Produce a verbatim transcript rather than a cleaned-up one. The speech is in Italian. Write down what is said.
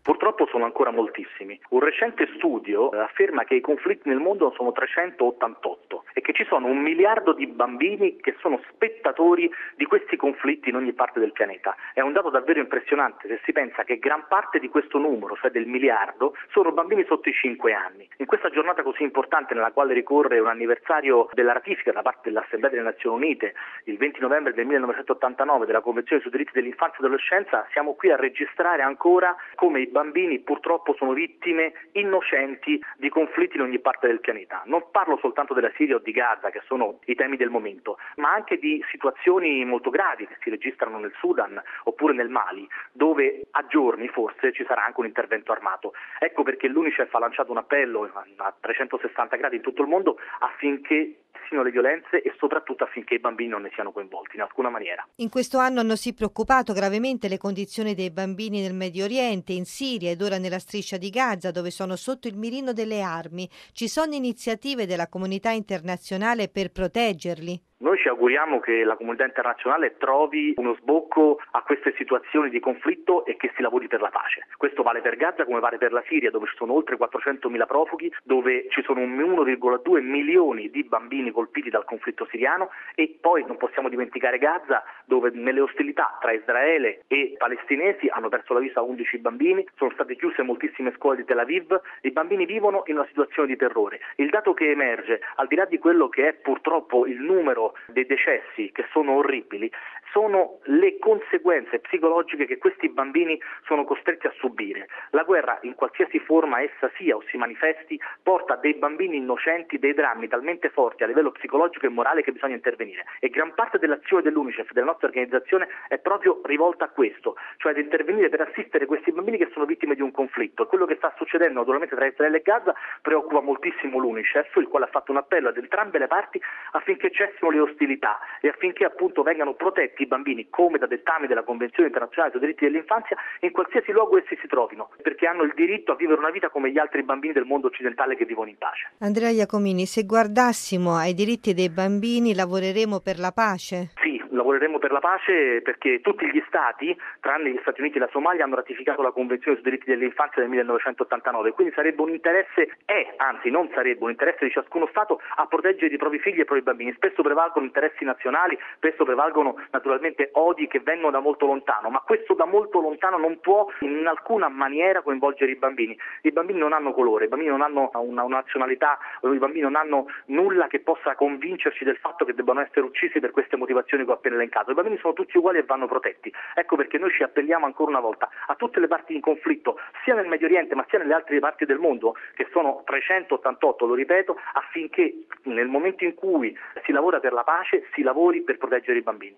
Purtroppo sono ancora moltissimi. Un recente studio afferma che i conflitti nel mondo sono trecentottantotto e che ci sono un miliardo di bambini che sono spettatori di questi conflitti in ogni parte del pianeta. È un dato davvero impressionante se si pensa che gran parte di questo numero, cioè del miliardo, sono bambini sotto i cinque anni. In questa giornata così importante nella quale ricorre un anniversario della ratifica da parte dell'Assemblea delle Nazioni Unite, il venti novembre del millenovecentottantanove, della Convenzione sui diritti dell'infanzia e dell'adolescenza, siamo qui a registrare ancora come i bambini purtroppo sono vittime innocenti di conflitti in ogni parte del pianeta. Non parlo soltanto della Siria o di Gaza, che sono i temi del momento, ma anche di situazioni molto gravi che si registrano nel Sudan oppure nel Mali, dove a giorni forse ci sarà anche un intervento armato. Ecco perché l'UNICEF ha lanciato un appello a trecentosessanta gradi in tutto il mondo affinché cessino le violenze e soprattutto affinché i bambini non ne siano coinvolti in alcuna maniera. In questo anno hanno sì preoccupato gravemente le condizioni dei bambini nel Medio Oriente, in Siria ed ora nella striscia di Gaza, dove sono sotto il mirino delle armi. Ci sono iniziative della comunità internazionale per proteggerli? Noi ci auguriamo che la comunità internazionale trovi uno sbocco a queste situazioni di conflitto e che si lavori per la pace. Questo vale per Gaza come vale per la Siria, dove ci sono oltre quattrocentomila profughi, dove ci sono uno virgola due milioni di bambini colpiti dal conflitto siriano, e poi non possiamo dimenticare Gaza, dove nelle ostilità tra Israele e palestinesi hanno perso la vita undici bambini, sono state chiuse moltissime scuole di Tel Aviv, i bambini vivono in una situazione di terrore. Il dato che emerge, al di là di quello che è purtroppo il numero dei decessi, che sono orribili, sono le conseguenze psicologiche che questi bambini sono costretti a subire. La guerra, in qualsiasi forma essa sia o si manifesti, porta a dei bambini innocenti dei drammi talmente forti a livello psicologico e morale che bisogna intervenire, e gran parte dell'azione dell'UNICEF, della nostra organizzazione, è proprio rivolta a questo, cioè ad intervenire per assistere questi bambini che sono vittime di un conflitto. Quello che sta succedendo naturalmente tra Israele e Gaza preoccupa moltissimo l'UNICEF, il quale ha fatto un appello ad entrambe le parti affinché cessino le ostilità e affinché appunto vengano protetti i bambini, come da dettami della Convenzione internazionale sui diritti dell'infanzia, in qualsiasi luogo essi si trovino, perché hanno il diritto a vivere una vita come gli altri bambini del mondo occidentale che vivono in pace. Andrea Iacomini, se guardassimo ai diritti dei bambini, lavoreremo per la pace? Sì, lavoreremo per la pace perché tutti gli stati, tranne gli Stati Uniti e la Somalia, hanno ratificato la Convenzione sui diritti dell'infanzia del millenovecentottantanove, quindi sarebbe un interesse, è, anzi non sarebbe un interesse di ciascuno Stato a proteggere i propri figli e i propri bambini. Spesso prevalgono interessi nazionali, spesso prevalgono naturalmente odi che vengono da molto lontano, ma questo da molto lontano non può in alcuna maniera coinvolgere i bambini. I bambini non hanno colore, i bambini non hanno una, una nazionalità, i bambini non hanno nulla che possa convincerci del fatto che debbano essere uccisi per queste motivazioni che ho appena elencato. I bambini sono tutti uguali e vanno protetti. Ecco perché noi ci appelliamo ancora una volta a tutte le parti in conflitto, sia nel Medio Oriente ma sia nelle altre parti del mondo, che sono trecentottantotto, lo ripeto, affinché nel momento in cui si lavora per la pace si lavori per proteggere i bambini.